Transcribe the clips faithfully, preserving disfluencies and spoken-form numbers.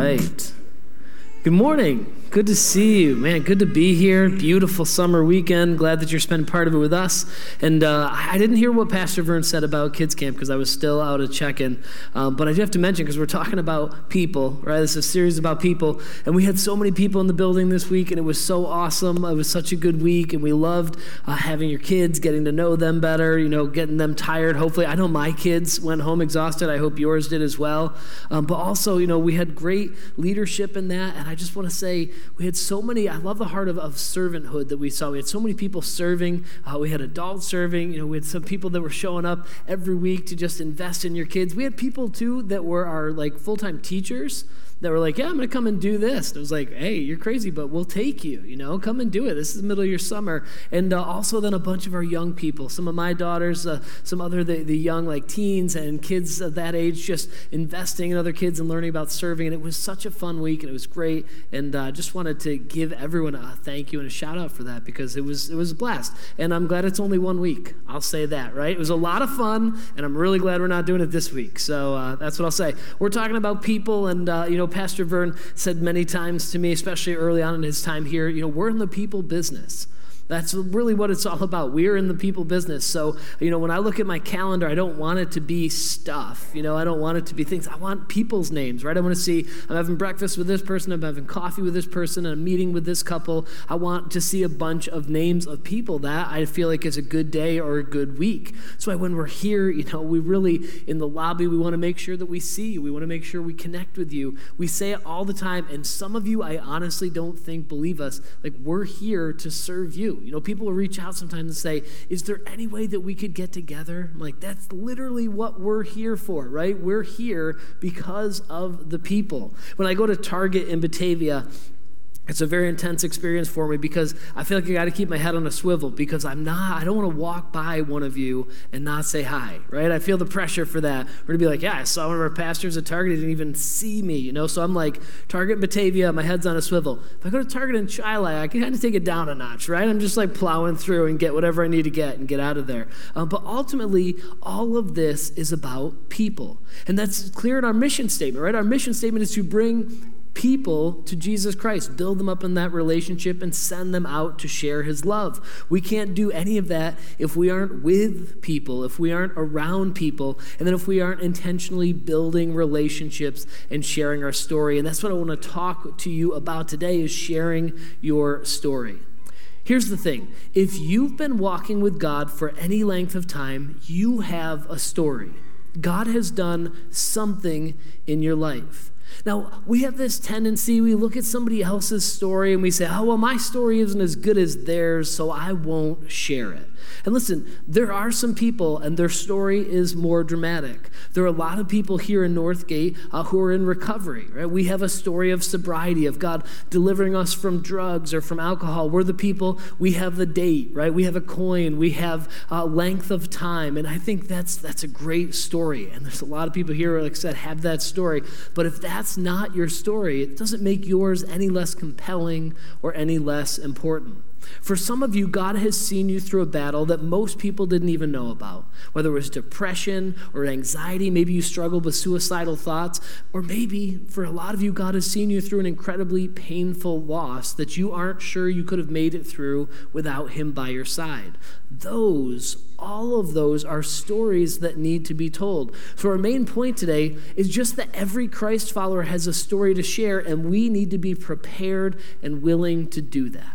right. Good morning. Good to see you, man. Good to be here. Beautiful summer weekend. Glad that you're spending part of it with us. And uh, I didn't hear what Pastor Vern said about kids camp because I was still out of check-in. Um, but I do have to mention, because we're talking about people, right? This is a series about people. And we had so many people in the building this week, and it was so awesome. It was such a good week, and we loved uh, having your kids, getting to know them better, you know, getting them tired. Hopefully, I know my kids went home exhausted. I hope yours did as well. Um, but also, you know, we had great leadership in that. And I just want to say, we had so many, I love the heart of, of servanthood that we saw. We had so many people serving. Uh, we had adults serving. You know, we had some people that were showing up every week to just invest in your kids. We had people, too, that were our, like, full-time teachers that were like, yeah, I'm going to come and do this. And it was like, hey, you're crazy, but we'll take you, you know, come and do it. This is the middle of your summer. And uh, also then a bunch of our young people, some of my daughters, uh, some other, the, the young like teens and kids of that age, just investing in other kids and learning about serving. And it was such a fun week, and it was great. And I uh, just wanted to give everyone a thank you and a shout out for that, because it was, it was a blast. And I'm glad it's only one week. I'll say that, right? It was a lot of fun, and I'm really glad we're not doing it this week. So uh, that's what I'll say. We're talking about people, and, uh, you know, Pastor Vern said many times to me, especially early on in his time here, you know, we're in the people business. That's really what it's all about. We're in the people business. So, you know, when I look at my calendar, I don't want it to be stuff. You know, I don't want it to be things. I want people's names, right? I want to see, I'm having breakfast with this person, I'm having coffee with this person, and I'm meeting with this couple. I want to see a bunch of names of people that I feel like is a good day or a good week. So when we're here, you know, we really, in the lobby, we want to make sure that we see you. We want to make sure we connect with you. We say it all the time, and some of you, I honestly don't think believe us. Like, we're here to serve you. You know, people will reach out sometimes and say, is there any way that we could get together? I'm like, that's literally what we're here for, right? We're here because of the people. When I go to Target in Batavia, it's a very intense experience for me, because I feel like I got to keep my head on a swivel, because I'm not, I don't want to walk by one of you and not say hi, right? I feel the pressure for that. We're going to be like, yeah, I saw one of our pastors at Target, he didn't even see me, you know? So I'm like, Target Batavia, my head's on a swivel. If I go to Target in Chilai, I can kind of take it down a notch, right? I'm just like plowing through and get whatever I need to get and get out of there. Um, but ultimately, all of this is about people. And that's clear in our mission statement, right? Our mission statement is to bring people to Jesus Christ, build them up in that relationship, and send them out to share his love. We can't do any of that if we aren't with people, if we aren't around people, and then if we aren't intentionally building relationships and sharing our story. And that's what I want to talk to you about today, is sharing your story. Here's the thing. If you've been walking with God for any length of time, you have a story. God has done something in your life. Now, we have this tendency, we look at somebody else's story and we say, oh, well, my story isn't as good as theirs, so I won't share it. And listen, there are some people, and their story is more dramatic. There are a lot of people here in Northgate uh, who are in recovery, right? We have a story of sobriety, of God delivering us from drugs or from alcohol. We're the people, we have the date, right? We have a coin, we have uh, length of time, and I think that's that's a great story. And there's a lot of people here, like I said, have that story. But if that's not your story, it doesn't make yours any less compelling or any less important. For some of you, God has seen you through a battle that most people didn't even know about, whether it was depression or anxiety. Maybe you struggled with suicidal thoughts, or maybe for a lot of you, God has seen you through an incredibly painful loss that you aren't sure you could have made it through without him by your side. Those, all of those are stories that need to be told. So our main point today is just that every Christ follower has a story to share, and we need to be prepared and willing to do that.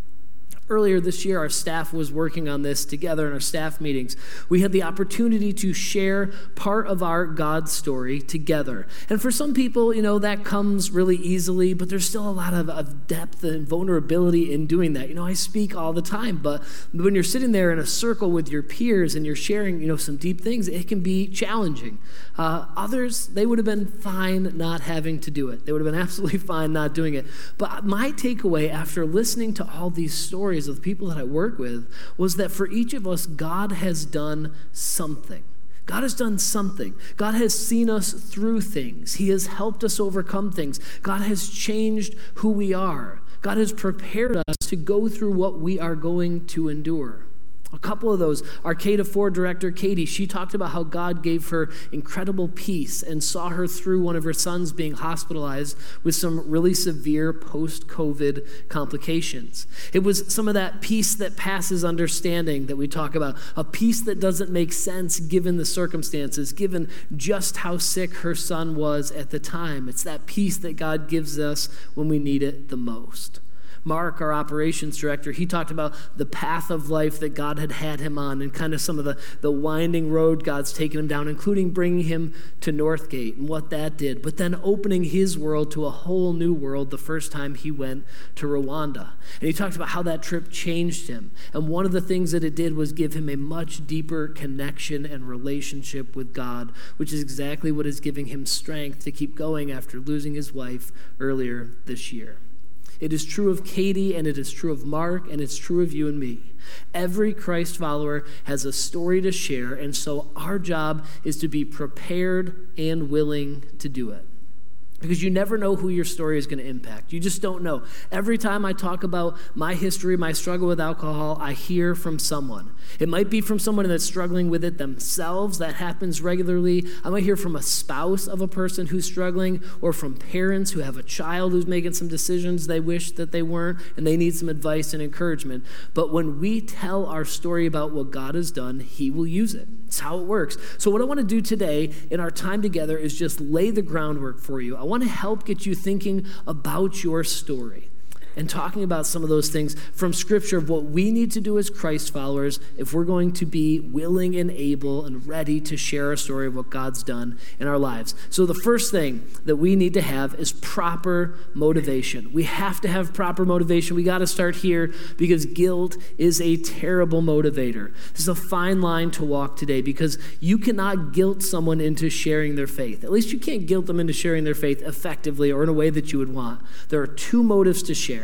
Earlier this year, our staff was working on this together in our staff meetings. We had the opportunity to share part of our God story together. And for some people, you know, that comes really easily, but there's still a lot of, of depth and vulnerability in doing that. You know, I speak all the time, but when you're sitting there in a circle with your peers and you're sharing, you know, some deep things, it can be challenging. Uh, others, they would have been fine not having to do it. They would have been absolutely fine not doing it. But my takeaway after listening to all these stories of the people that I work with was that for each of us, God has done something. God has done something. God has seen us through things. He has helped us overcome things. God has changed who we are. God has prepared us to go through what we are going to endure. A couple of those, Arcade of Four director Katie, she talked about how God gave her incredible peace and saw her through one of her sons being hospitalized with some really severe post-COVID complications. It was some of that peace that passes understanding that we talk about, a peace that doesn't make sense given the circumstances, given just how sick her son was at the time. It's that peace that God gives us when we need it the most. Mark, our operations director, he talked about the path of life that God had had him on and kind of some of the, the winding road God's taken him down, including bringing him to Northgate and what that did, but then opening his world to a whole new world the first time he went to Rwanda. And he talked about how that trip changed him. And one of the things that it did was give him a much deeper connection and relationship with God, which is exactly what is giving him strength to keep going after losing his wife earlier this year. It is true of Katie, and it is true of Mark, and it's true of you and me. Every Christ follower has a story to share, and so our job is to be prepared and willing to do it. Because you never know who your story is going to impact. You just don't know. Every time I talk about my history, my struggle with alcohol, I hear from someone. It might be from someone that's struggling with it themselves. That happens regularly. I might hear from a spouse of a person who's struggling, or from parents who have a child who's making some decisions they wish that they weren't, and they need some advice and encouragement. But when we tell our story about what God has done, he will use it. It's how it works. So what I want to do today in our time together is just lay the groundwork for you. I want to help get you thinking about your story and talking about some of those things from Scripture of what we need to do as Christ followers if we're going to be willing and able and ready to share our story of what God's done in our lives. So the first thing that we need to have is proper motivation. We have to have proper motivation. We got to start here because guilt is a terrible motivator. This is a fine line to walk today because you cannot guilt someone into sharing their faith. At least you can't guilt them into sharing their faith effectively or in a way that you would want. There are two motives to share.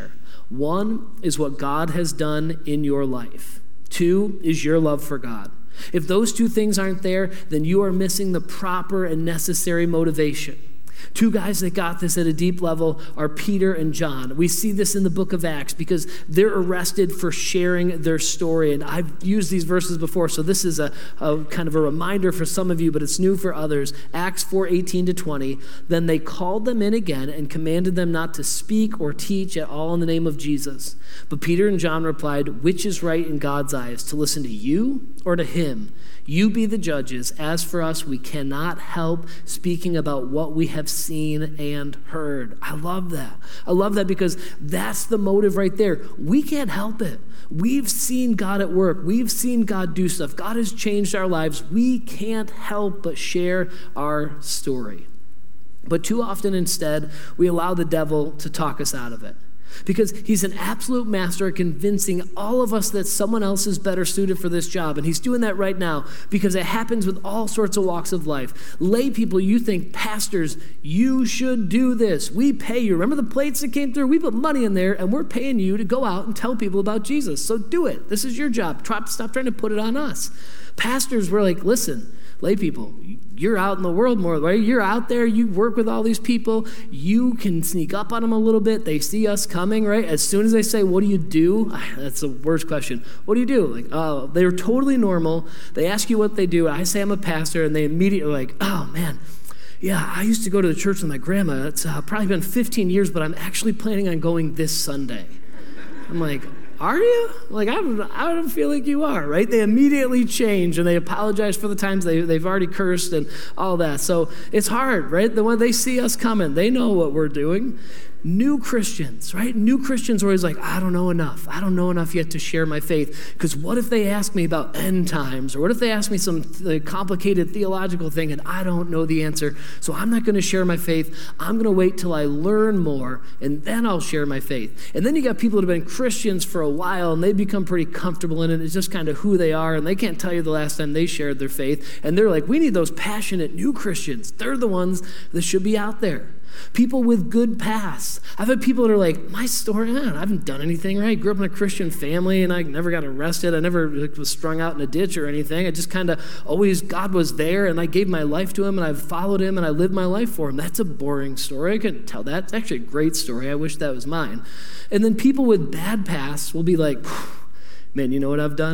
One is what God has done in your life. Two is your love for God. If those two things aren't there, then you are missing the proper and necessary motivation. Two guys that got this at a deep level are Peter and John. We see this in the book of Acts because they're arrested for sharing their story. And I've used these verses before, so this is a, a kind of a reminder for some of you, but it's new for others. Acts four eighteen to twenty. Then they called them in again and commanded them not to speak or teach at all in the name of Jesus. But Peter and John replied, "Which is right in God's eyes, to listen to you or to him? You be the judges. As for us, we cannot help speaking about what we have seen and heard." I love that. I love that because that's the motive right there. We can't help it. We've seen God at work. We've seen God do stuff. God has changed our lives. We can't help but share our story. But too often instead, we allow the devil to talk us out of it. Because he's an absolute master at convincing all of us that someone else is better suited for this job. And he's doing that right now because it happens with all sorts of walks of life. Lay people, you think, pastors, you should do this. We pay you. Remember the plates that came through? We put money in there and we're paying you to go out and tell people about Jesus. So do it. This is your job. Stop trying to put it on us. Pastors were like, listen, lay people, you're out in the world more, right? You're out there, you work with all these people, you can sneak up on them a little bit. They see us coming, right? As soon as they say, what do you do? That's the worst question. What do you do? Like, oh, they're totally normal. They ask you what they do. I say I'm a pastor, and they immediately are like, oh man, yeah, I used to go to the church with my grandma. It's uh, probably been fifteen years, but I'm actually planning on going this Sunday. I'm like, are you? Like, I don't, I don't feel like you are, right? They immediately change, and they apologize for the times they, they've already cursed and all that. So it's hard, right? The when they see us coming, they know what we're doing. New Christians, right? New Christians are always like, I don't know enough. I don't know enough yet to share my faith. Because what if they ask me about end times? Or what if they ask me some th- complicated theological thing and I don't know the answer? So I'm not going to share my faith. I'm going to wait till I learn more and then I'll share my faith. And then you got people that have been Christians for a while and they become pretty comfortable in it. It's just kind of who they are and they can't tell you the last time they shared their faith. And they're like, we need those passionate new Christians. They're the ones that should be out there. People with good pasts. I've had people that are like, my story, man, I haven't done anything, right? I grew up in a Christian family and I never got arrested. I never was strung out in a ditch or anything. I just kind of always, God was there and I gave my life to him and I've followed him and I lived my life for him. That's a boring story. I couldn't tell that. It's actually a great story. I wish that was mine. And then people with bad pasts will be like, man, you know what I've done?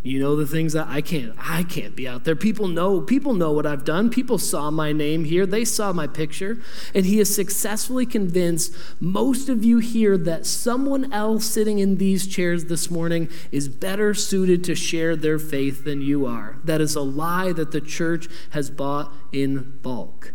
You know the things that I can't. I can't be out there. People know, people know what I've done. People saw my name here. They saw my picture. And he has successfully convinced most of you here that someone else sitting in these chairs this morning is better suited to share their faith than you are. That is a lie that the church has bought in bulk.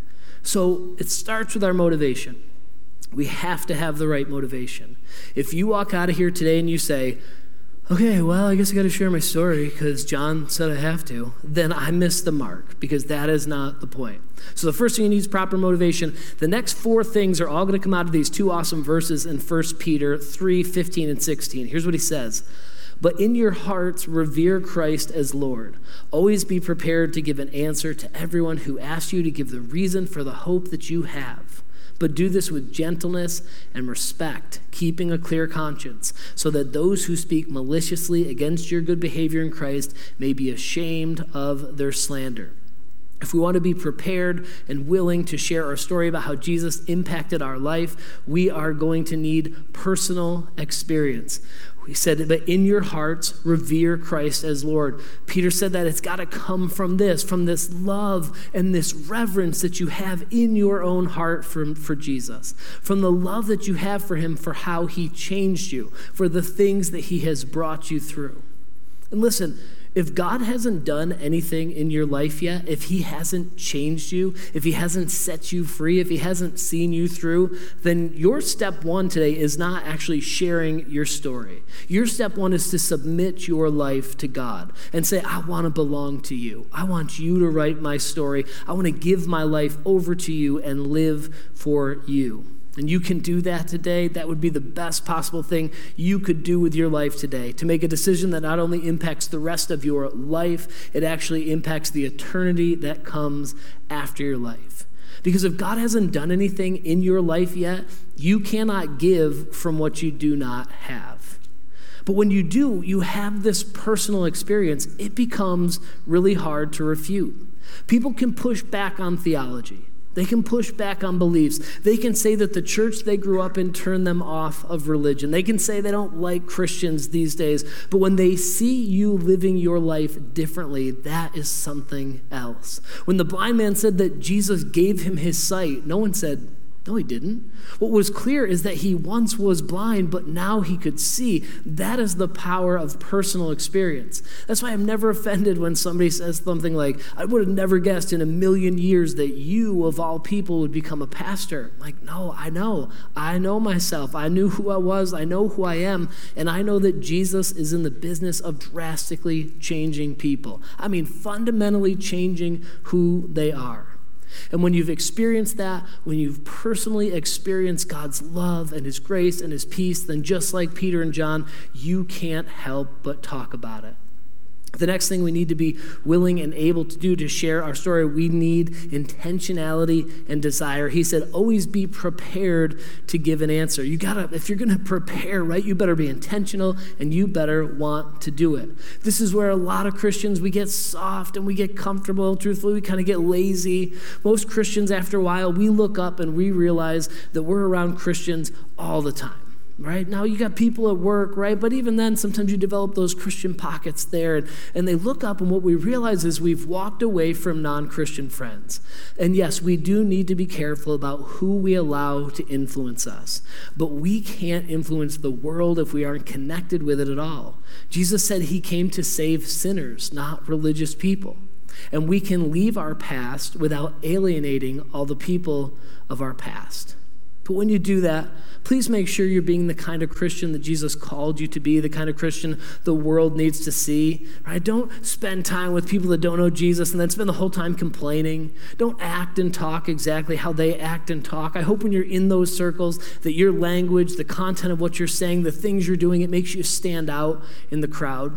So it starts with our motivation. We have to have the right motivation. If you walk out of here today and you say, okay, well, I guess I got to share my story because John said I have to, then I missed the mark because that is not the point. So the first thing you need is proper motivation. The next four things are all going to come out of these two awesome verses in First Peter three, fifteen and sixteen. Here's what he says. But in your hearts, revere Christ as Lord. Always be prepared to give an answer to everyone who asks you to give the reason for the hope that you have. But do this with gentleness and respect, keeping a clear conscience, so that those who speak maliciously against your good behavior in Christ may be ashamed of their slander. If we want to be prepared and willing to share our story about how Jesus impacted our life, we are going to need personal experience. He said, but in your hearts, revere Christ as Lord. Peter said that it's got to come from this, from this love and this reverence that you have in your own heart for, for Jesus, from the love that you have for him, for how he changed you, for the things that he has brought you through. And listen, if God hasn't done anything in your life yet, if he hasn't changed you, if he hasn't set you free, if he hasn't seen you through, then your step one today is not actually sharing your story. Your step one is to submit your life to God and say, I want to belong to you. I want you to write my story. I want to give my life over to you and live for you. And you can do that today. That would be the best possible thing you could do with your life today, to make a decision that not only impacts the rest of your life, it actually impacts the eternity that comes after your life. Because if God hasn't done anything in your life yet, you cannot give from what you do not have. But when you do, you have this personal experience, it becomes really hard to refute. People can push back on theology. They can push back on beliefs. They can say that the church they grew up in turned them off of religion. They can say they don't like Christians these days. But when they see you living your life differently, that is something else. When the blind man said that Jesus gave him his sight, no one said, no, he didn't. What was clear is that he once was blind, but now he could see. That is the power of personal experience. That's why I'm never offended when somebody says something like, I would have never guessed in a million years that you, of all people, would become a pastor. I'm like, no, I know. I know myself. I knew who I was. I know who I am. And I know that Jesus is in the business of drastically changing people. I mean, fundamentally changing who they are. And when you've experienced that, when you've personally experienced God's love and his grace and his peace, then just like Peter and John, you can't help but talk about it. The next thing we need to be willing and able to do to share our story, we need intentionality and desire. He said, always be prepared to give an answer. You gotta, if you're gonna prepare, right, you better be intentional and you better want to do it. This is where a lot of Christians, we get soft and we get comfortable. Truthfully, we kind of get lazy. Most Christians, after a while, we look up and we realize that we're around Christians all the time. Right? Now you got people at work, right? But even then, sometimes you develop those Christian pockets there, and, and they look up, and what we realize is we've walked away from non-Christian friends. And yes, we do need to be careful about who we allow to influence us. But we can't influence the world if we aren't connected with it at all. Jesus said he came to save sinners, not religious people. And we can leave our past without alienating all the people of our past. But when you do that, please make sure you're being the kind of Christian that Jesus called you to be, the kind of Christian the world needs to see. Right? Don't spend time with people that don't know Jesus and then spend the whole time complaining. Don't act and talk exactly how they act and talk. I hope when you're in those circles that your language, the content of what you're saying, the things you're doing, it makes you stand out in the crowd.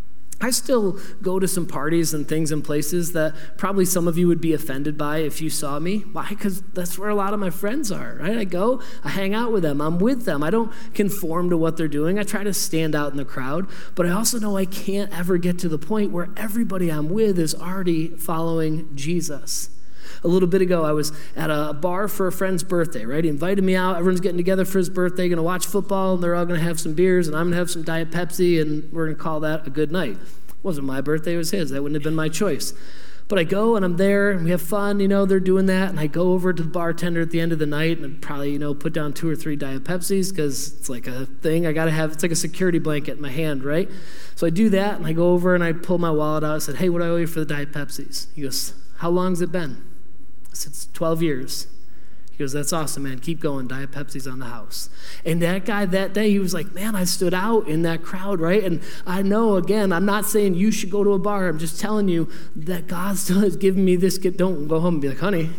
I still go to some parties and things and places that probably some of you would be offended by if you saw me. Why? Because that's where a lot of my friends are, right? I go, I hang out with them, I'm with them. I don't conform to what they're doing. I try to stand out in the crowd, but I also know I can't ever get to the point where everybody I'm with is already following Jesus. A little bit ago, I was at a bar for a friend's birthday, right? He invited me out. Everyone's getting together for his birthday, going to watch football, and they're all going to have some beers, and I'm going to have some Diet Pepsi, and we're going to call that a good night. wasn't my birthday, it was his. That wouldn't have been my choice. But I go and I'm there and we have fun, you know, they're doing that. And I go over to the bartender at the end of the night and I'd probably, you know, put down two or three Diet Pepsis because it's like a thing I got to have. It's like a security blanket in my hand, right? So I do that and I go over and I pull my wallet out. I said, hey, what do I owe you for the Diet Pepsis? He goes, how long's it been? I said, it's twelve years. He goes, that's awesome, man. Keep going. Diet Pepsi's on the house. And that guy that day, he was like, man, I stood out in that crowd, right? And I know, again, I'm not saying you should go to a bar. I'm just telling you that God still has given me this. Don't go home and be like, honey,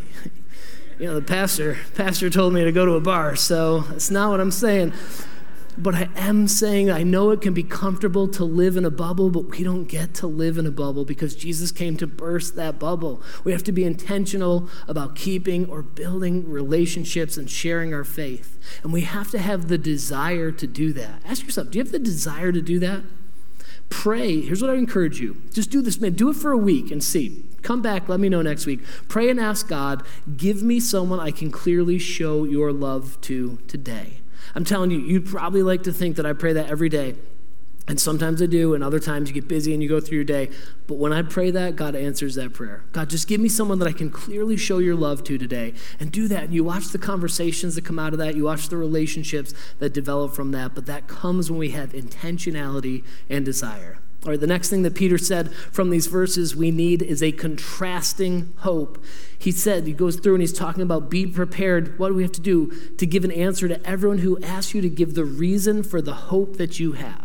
you know, the pastor, pastor told me to go to a bar. So that's not what I'm saying. But I am saying I know it can be comfortable to live in a bubble, but we don't get to live in a bubble because Jesus came to burst that bubble. We have to be intentional about keeping or building relationships and sharing our faith. And we have to have the desire to do that. Ask yourself, do you have the desire to do that? Pray. Here's what I encourage you. Just do this, man. Do it for a week and see. Come back. Let me know next week. Pray and ask God, give me someone I can clearly show your love to today. I'm telling you, you'd probably like to think that I pray that every day. And sometimes I do, and other times you get busy and you go through your day. But when I pray that, God answers that prayer. God, just give me someone that I can clearly show your love to today. And do that. And you watch the conversations that come out of that. You watch the relationships that develop from that. But that comes when we have intentionality and desire. All right, the next thing that Peter said from these verses we need is a contrasting hope. He said, he goes through and he's talking about be prepared. What do we have to do to give an answer to everyone who asks you to give the reason for the hope that you have?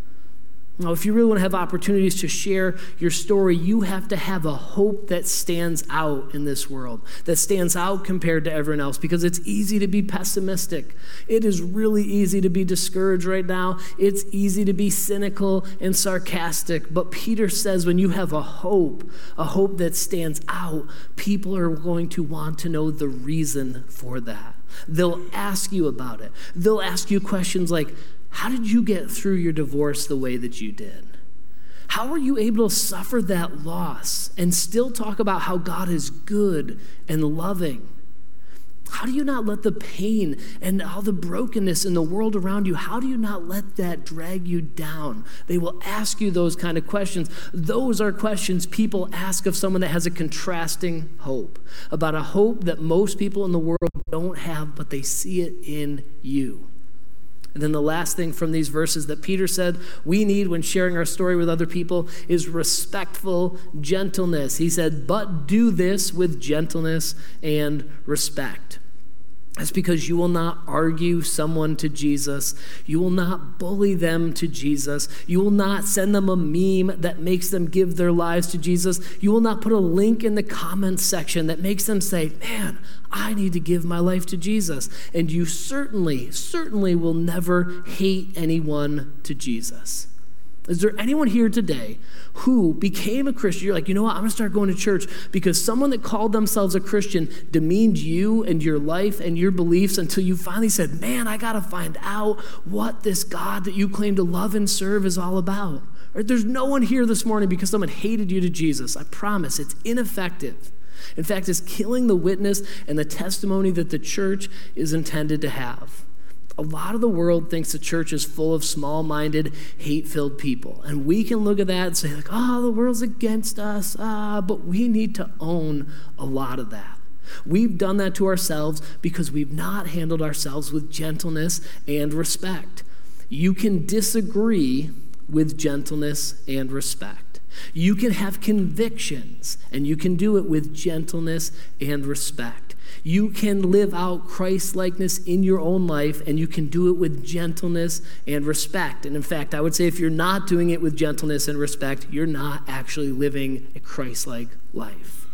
Now, if you really want to have opportunities to share your story, you have to have a hope that stands out in this world, that stands out compared to everyone else, because it's easy to be pessimistic. It is really easy to be discouraged right now. It's easy to be cynical and sarcastic. But Peter says when you have a hope, a hope that stands out, people are going to want to know the reason for that. They'll ask you about it. They'll ask you questions like, how did you get through your divorce the way that you did? How were you able to suffer that loss and still talk about how God is good and loving? How do you not let the pain and all the brokenness in the world around you, how do you not let that drag you down? They will ask you those kind of questions. Those are questions people ask of someone that has a contrasting hope, about a hope that most people in the world don't have, but they see it in you. And then the last thing from these verses that Peter said we need when sharing our story with other people is respectful gentleness. He said, but do this with gentleness and respect. That's because you will not argue someone to Jesus. You will not bully them to Jesus. You will not send them a meme that makes them give their lives to Jesus. You will not put a link in the comments section that makes them say, man, I need to give my life to Jesus. And you certainly, certainly will never hate anyone to Jesus. Is there anyone here today who became a Christian? You're like, you know what? I'm going to start going to church because someone that called themselves a Christian demeaned you and your life and your beliefs until you finally said, man, I got to find out what this God that you claim to love and serve is all about. Right? There's no one here this morning because someone hated you to Jesus. I promise it's ineffective. In fact, it's killing the witness and the testimony that the church is intended to have. A lot of the world thinks the church is full of small-minded, hate-filled people. And we can look at that and say, like, oh, the world's against us. Ah, but we need to own a lot of that. We've done that to ourselves because we've not handled ourselves with gentleness and respect. You can disagree with gentleness and respect. You can have convictions, and you can do it with gentleness and respect. You can live out Christ-likeness in your own life, and you can do it with gentleness and respect. And in fact, I would say if you're not doing it with gentleness and respect, you're not actually living a Christ-like life.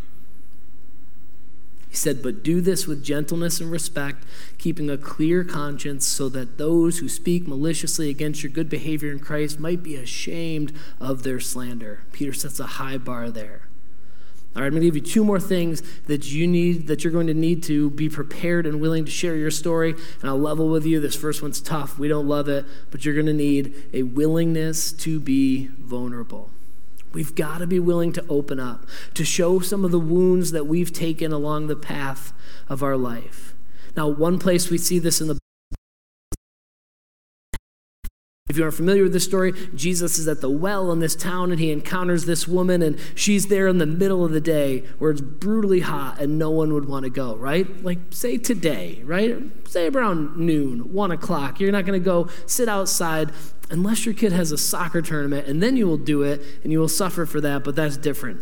He said, but do this with gentleness and respect, keeping a clear conscience so that those who speak maliciously against your good behavior in Christ might be ashamed of their slander. Peter sets a high bar there. All right, I'm going to give you two more things that you need, that you're going to need to be prepared and willing to share your story. And I'll level with you. This first one's tough. We don't love it, but you're going to need a willingness to be vulnerable. We've got to be willing to open up, to show some of the wounds that we've taken along the path of our life. Now, one place we see this in the If you aren't familiar with this story, Jesus is at the well in this town and he encounters this woman and she's there in the middle of the day where it's brutally hot and no one would want to go, right? Like say today, right? Say around noon, one o'clock. You're not going to go sit outside unless your kid has a soccer tournament, and then you will do it and you will suffer for that, but that's different.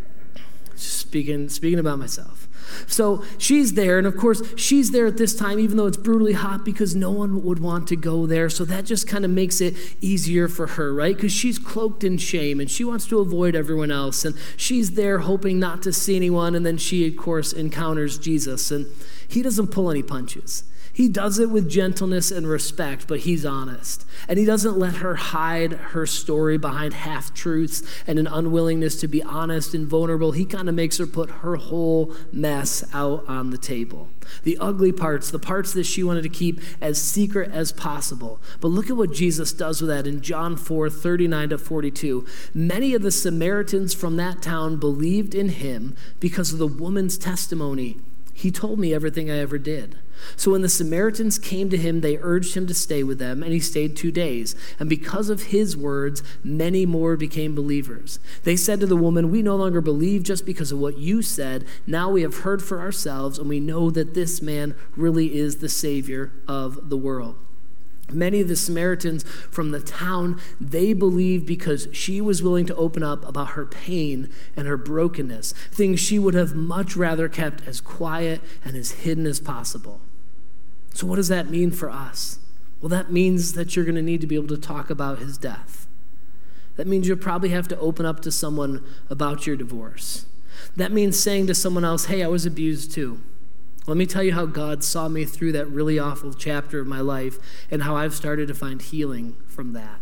Just speaking, speaking about myself. So she's there, and of course, she's there at this time, even though it's brutally hot, because no one would want to go there. So that just kind of makes it easier for her, right? Because she's cloaked in shame, and she wants to avoid everyone else. And she's there hoping not to see anyone, and then she, of course, encounters Jesus. And he doesn't pull any punches. He does it with gentleness and respect, but he's honest. And he doesn't let her hide her story behind half-truths and an unwillingness to be honest and vulnerable. He kind of makes her put her whole mess out on the table. The ugly parts, the parts that she wanted to keep as secret as possible. But look at what Jesus does with that in John four, thirty-nine to forty-two. Many of the Samaritans from that town believed in him because of the woman's testimony. He told me everything I ever did. So when the Samaritans came to him, they urged him to stay with them, and he stayed two days. And because of his words, many more became believers. They said to the woman, "We no longer believe just because of what you said. Now we have heard for ourselves, and we know that this man really is the Savior of the world." Many of the Samaritans from the town, they believed because she was willing to open up about her pain and her brokenness, things she would have much rather kept as quiet and as hidden as possible. So what does that mean for us? Well, that means that you're going to need to be able to talk about his death. That means you'll probably have to open up to someone about your divorce. That means saying to someone else, "Hey, I was abused too. Let me tell you how God saw me through that really awful chapter of my life and how I've started to find healing from that."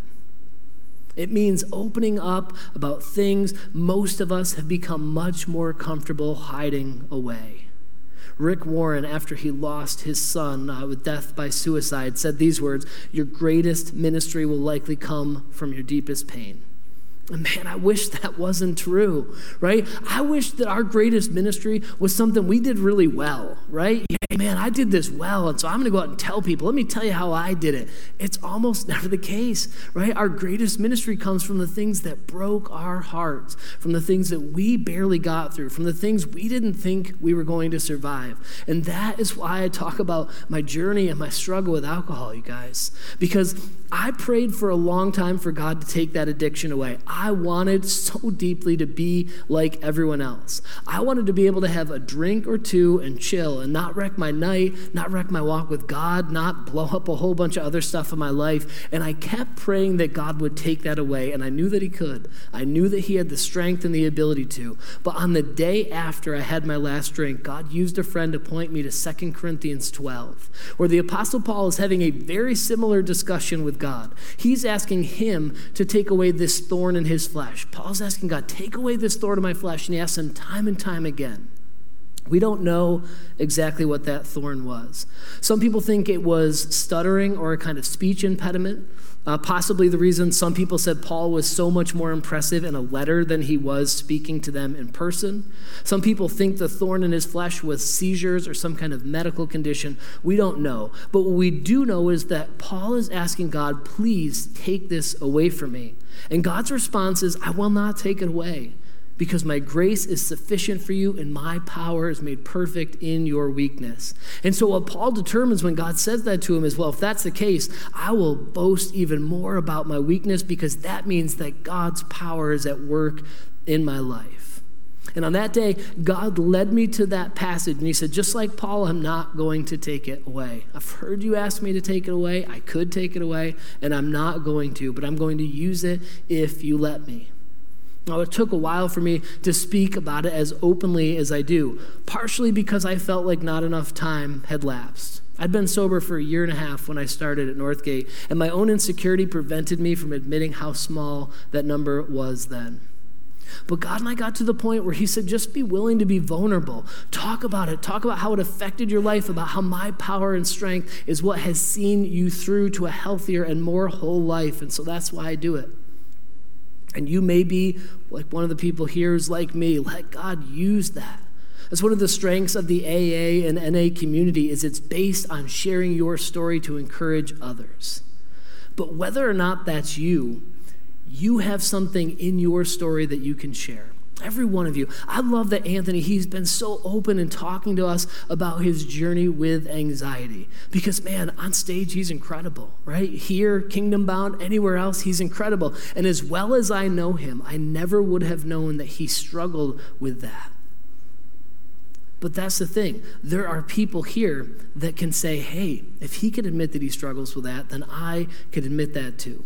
It means opening up about things most of us have become much more comfortable hiding away. Rick Warren, after he lost his son uh, with death by suicide, said these words, "Your greatest ministry will likely come from your deepest pain." And man, I wish that wasn't true, right? I wish that our greatest ministry was something we did really well, right? Hey, man, I did this well, and so I'm going to go out and tell people. Let me tell you how I did it. It's almost never the case, right? Our greatest ministry comes from the things that broke our hearts, from the things that we barely got through, from the things we didn't think we were going to survive. And that is why I talk about my journey and my struggle with alcohol, you guys, because I prayed for a long time for God to take that addiction away. I wanted so deeply to be like everyone else. I wanted to be able to have a drink or two and chill and not wreck my night, not wreck my walk with God, not blow up a whole bunch of other stuff in my life. And I kept praying that God would take that away, and I knew that he could. I knew that he had the strength and the ability to. But on the day after I had my last drink, God used a friend to point me to Second Corinthians twelve, where the Apostle Paul is having a very similar discussion with God. He's asking him to take away this thorn in his flesh. Paul's asking God, take away this thorn in my flesh, and he asks him time and time again. We don't know exactly what that thorn was. Some people think it was stuttering or a kind of speech impediment. Uh, possibly the reason some people said Paul was so much more impressive in a letter than he was speaking to them in person. Some people think the thorn in his flesh was seizures or some kind of medical condition. We don't know. But what we do know is that Paul is asking God, please take this away from me. And God's response is, I will not take it away, because my grace is sufficient for you and my power is made perfect in your weakness. And so what Paul determines when God says that to him is, well, if that's the case, I will boast even more about my weakness, because that means that God's power is at work in my life. And on that day, God led me to that passage, and he said, just like Paul, I'm not going to take it away. I've heard you ask me to take it away. I could take it away, and I'm not going to, but I'm going to use it if you let me. Now, it took a while for me to speak about it as openly as I do, partially because I felt like not enough time had lapsed. I'd been sober for a year and a half when I started at Northgate, and my own insecurity prevented me from admitting how small that number was then. But God and I got to the point where he said, just be willing to be vulnerable. Talk about it. Talk about how it affected your life, about how my power and strength is what has seen you through to a healthier and more whole life. And so that's why I do it. And you may be like one of the people here who's like me. Let God use that. That's one of the strengths of the A A and N A community, is it's based on sharing your story to encourage others. But whether or not that's you, you have something in your story that you can share. Every one of you. I love that Anthony, he's been so open in talking to us about his journey with anxiety. Because, man, on stage, he's incredible, right? Here, Kingdom Bound, anywhere else, he's incredible. And as well as I know him, I never would have known that he struggled with that. But that's the thing. There are people here that can say, hey, if he could admit that he struggles with that, then I could admit that too.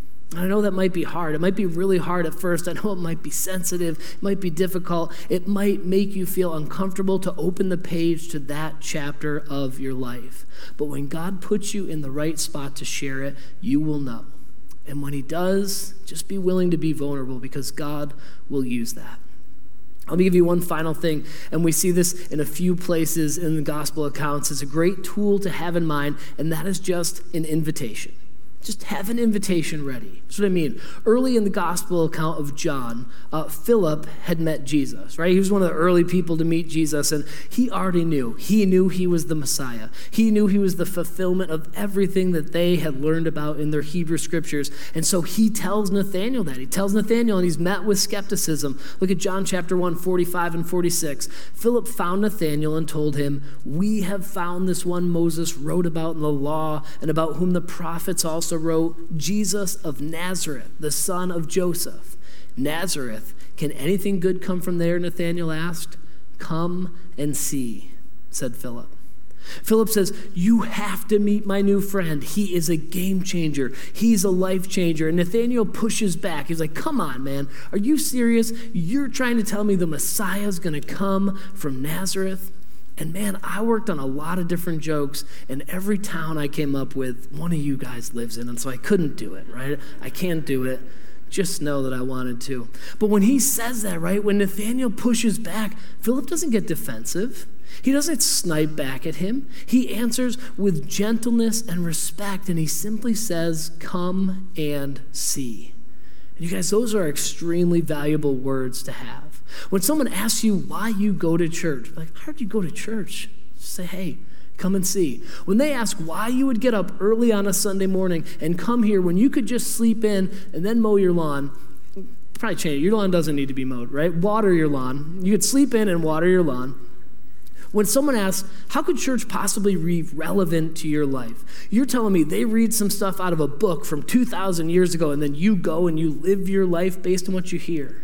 I know that might be hard. It might be really hard at first. I know it might be sensitive. It might be difficult. It might make you feel uncomfortable to open the page to that chapter of your life. But when God puts you in the right spot to share it, you will know. And when he does, just be willing to be vulnerable because God will use that. Let me give you one final thing, and we see this in a few places in the gospel accounts. It's a great tool to have in mind, and that is just an invitation. Just have an invitation ready. That's what I mean. Early in the gospel account of John, uh, Philip had met Jesus, right? He was one of the early people to meet Jesus, and he already knew. He knew he was the Messiah. He knew he was the fulfillment of everything that they had learned about in their Hebrew scriptures. And so he tells Nathanael that. He tells Nathanael, and he's met with skepticism. Look at John chapter one, forty-five and forty-six. Philip found Nathanael and told him, "We have found this one Moses wrote about in the law and about whom the prophets also wrote, Jesus of Nazareth, the son of Joseph." Nazareth, can anything good come from there? Nathanael asked. "Come and see," said Philip. Philip says, "You have to meet my new friend. He is a game changer. He's a life changer." And Nathanael pushes back. He's like, "Come on, man. Are you serious? You're trying to tell me the Messiah is going to come from Nazareth?" And man, I worked on a lot of different jokes, and every town I came up with, one of you guys lives in, and so I couldn't do it, right? I can't do it. Just know that I wanted to. But when he says that, right, when Nathanael pushes back, Philip doesn't get defensive. He doesn't snipe back at him. He answers with gentleness and respect, and he simply says, "Come and see." And you guys, those are extremely valuable words to have. When someone asks you why you go to church, like, how did you go to church? Just say, "Hey, come and see." When they ask why you would get up early on a Sunday morning and come here when you could just sleep in and then mow your lawn, probably change it. Your lawn doesn't need to be mowed, right? Water your lawn. You could sleep in and water your lawn. When someone asks, how could church possibly be relevant to your life? You're telling me they read some stuff out of a book from two thousand years ago, and then you go and you live your life based on what you hear.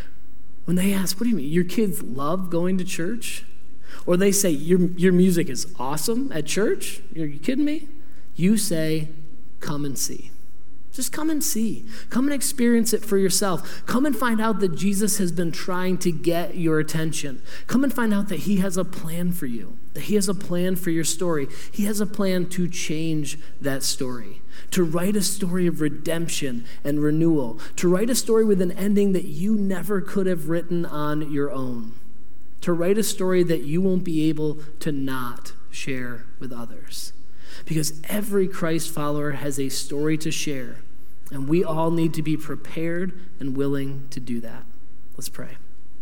When they ask, what do you mean? Your kids love going to church? Or they say, your, your music is awesome at church? Are you kidding me? You say, "Come and see." Just come and see. Come and experience it for yourself. Come and find out that Jesus has been trying to get your attention. Come and find out that he has a plan for you, that he has a plan for your story. He has a plan to change that story, to write a story of redemption and renewal, to write a story with an ending that you never could have written on your own, to write a story that you won't be able to not share with others. Because every Christ follower has a story to share, and we all need to be prepared and willing to do that. Let's pray.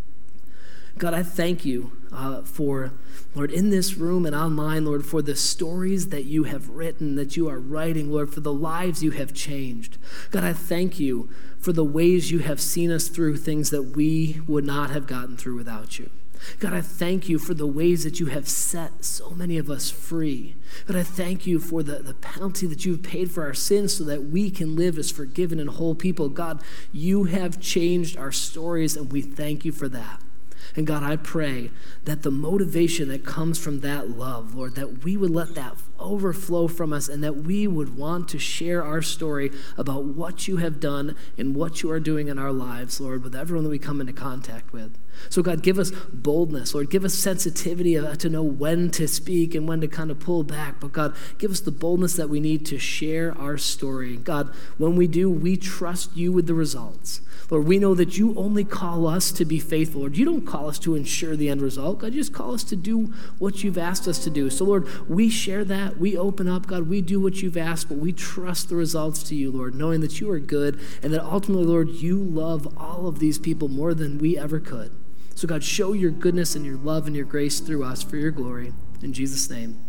God, I thank you uh, for, Lord, in this room and online, Lord, for the stories that you have written, that you are writing, Lord, for the lives you have changed. God, I thank you for the ways you have seen us through things that we would not have gotten through without you. God, I thank you for the ways that you have set so many of us free. God, I thank you for the, the penalty that you've paid for our sins so that we can live as forgiven and whole people. God, you have changed our stories, and we thank you for that. And God, I pray that the motivation that comes from that love, Lord, that we would let that overflow from us and that we would want to share our story about what you have done and what you are doing in our lives, Lord, with everyone that we come into contact with. So God, give us boldness, Lord. Give us sensitivity to know when to speak and when to kind of pull back. But God, give us the boldness that we need to share our story. God, when we do, we trust you with the results. Lord, we know that you only call us to be faithful. Lord, you don't call us to ensure the end result. God, you just call us to do what you've asked us to do. So Lord, we share that. We open up. God, we do what you've asked, but we trust the results to you, Lord, knowing that you are good and that ultimately, Lord, you love all of these people more than we ever could. So God, show your goodness and your love and your grace through us for your glory. In Jesus' name,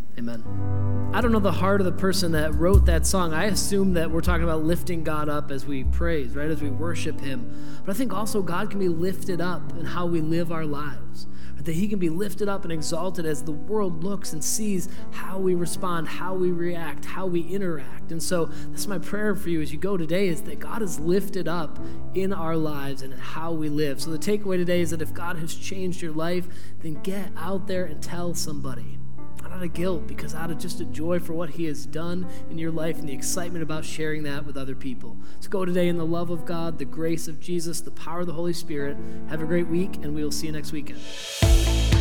Amen. I don't know the heart of the person that wrote that song. I assume that we're talking about lifting God up as we praise, right, as we worship him. But I think also God can be lifted up in how we live our lives, right? That he can be lifted up and exalted as the world looks and sees how we respond, how we react, how we interact. And so that's my prayer for you as you go today, is that God is lifted up in our lives and in how we live. So the takeaway today is that if God has changed your life, then get out there and tell somebody. Not out of guilt, because out of just a joy for what he has done in your life and the excitement about sharing that with other people. So go today in the love of God, the grace of Jesus, the power of the Holy Spirit. Have a great week, and we will see you next weekend.